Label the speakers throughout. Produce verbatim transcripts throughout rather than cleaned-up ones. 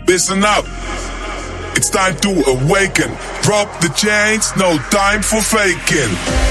Speaker 1: Listen up, it's time to awaken. Drop the chains, no time for faking.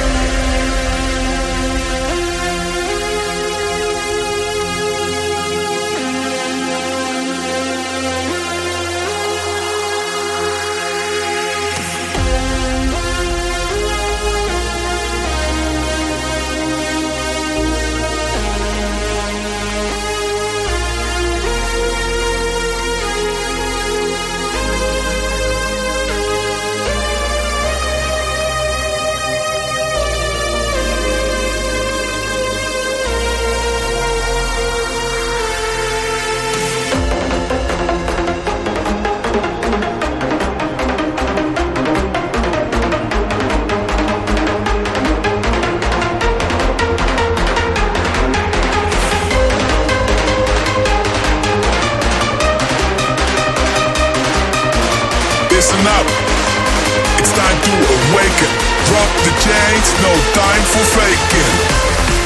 Speaker 1: Listen up, it's time to awaken. Drop the chains, no time for faking.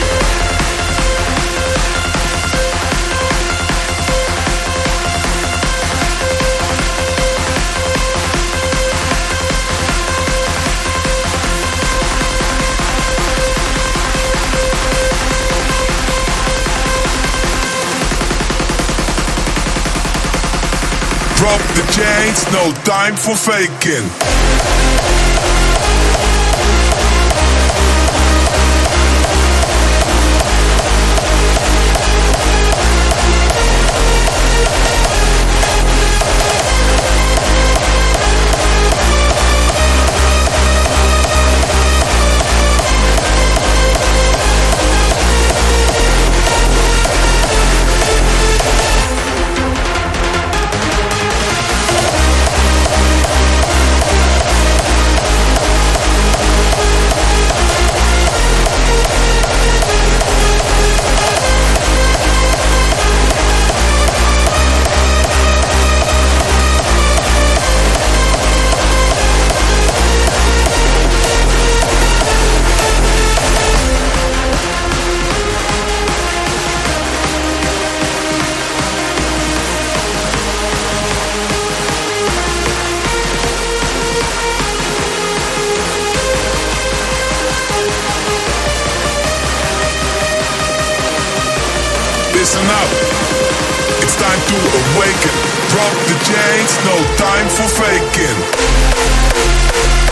Speaker 1: Drop the chains, no time for faking. Listen up, it's time to awaken. Drop the chains, no time for faking.